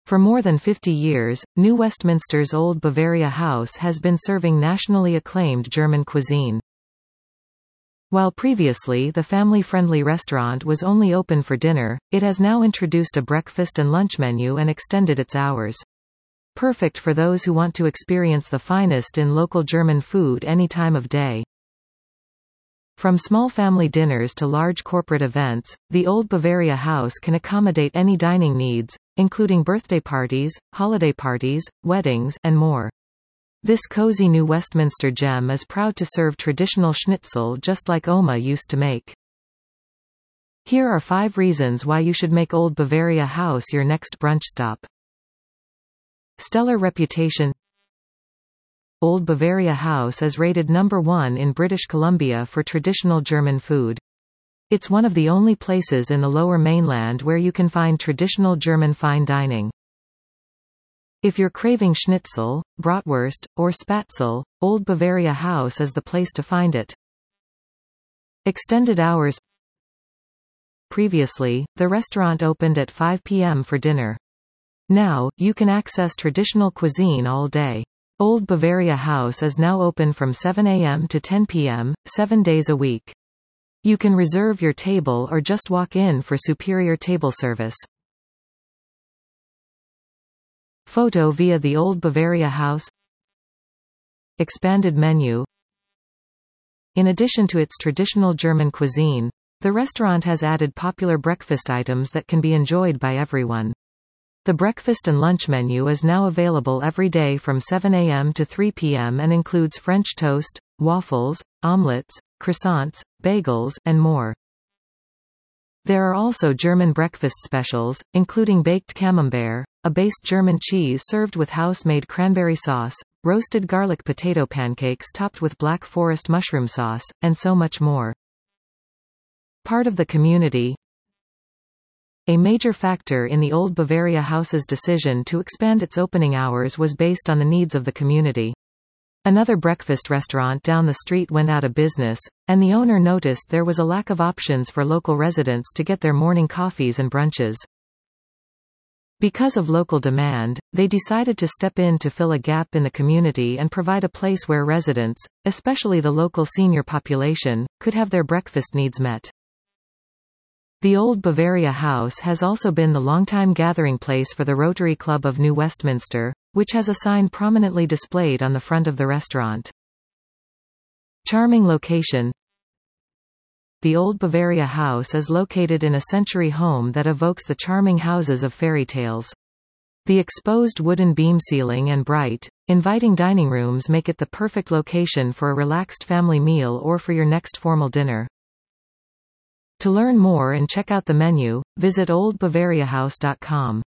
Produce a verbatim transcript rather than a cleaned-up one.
For more than fifty years, New Westminster's Old Bavaria House has been serving nationally acclaimed German cuisine. While previously the family-friendly restaurant was only open for dinner, it has now introduced a breakfast and lunch menu and extended its hours. Perfect for those who want to experience the finest in local German food any time of day. From small family dinners to large corporate events, the Old Bavaria House can accommodate any dining needs, including birthday parties, holiday parties, weddings, and more. This cozy New Westminster gem is proud to serve traditional schnitzel just like Oma used to make. Here are five reasons why you should make Old Bavaria House your next brunch stop. Stellar reputation. Old Bavaria House is rated number one in British Columbia for traditional German food. It's one of the only places in the Lower Mainland where you can find traditional German fine dining. If you're craving schnitzel, bratwurst, or spätzle, Old Bavaria House is the place to find it. Extended hours. Previously, the restaurant opened at five p m for dinner. Now, you can access traditional cuisine all day. Old Bavaria House is now open from seven a m to ten p m, seven days a week. You can reserve your table or just walk in for superior table service. Photo via the Old Bavaria House. Expanded menu. In addition to its traditional German cuisine, the restaurant has added popular breakfast items that can be enjoyed by everyone. The breakfast and lunch menu is now available every day from seven a m to three p m and includes French toast, waffles, omelets, croissants, bagels, and more. There are also German breakfast specials, including baked camembert, a based German cheese served with house-made cranberry sauce, roasted garlic potato pancakes topped with Black Forest mushroom sauce, and so much more. Part of the community. A major factor in the Old Bavaria House's decision to expand its opening hours was based on the needs of the community. Another breakfast restaurant down the street went out of business, and the owner noticed there was a lack of options for local residents to get their morning coffees and brunches. Because of local demand, they decided to step in to fill a gap in the community and provide a place where residents, especially the local senior population, could have their breakfast needs met. The Old Bavaria House has also been the longtime gathering place for the Rotary Club of New Westminster, which has a sign prominently displayed on the front of the restaurant. Charming location. The Old Bavaria House is located in a century home that evokes the charming houses of fairy tales. The exposed wooden beam ceiling and bright, inviting dining rooms make it the perfect location for a relaxed family meal or for your next formal dinner. To learn more and check out the menu, visit old bavaria house dot com.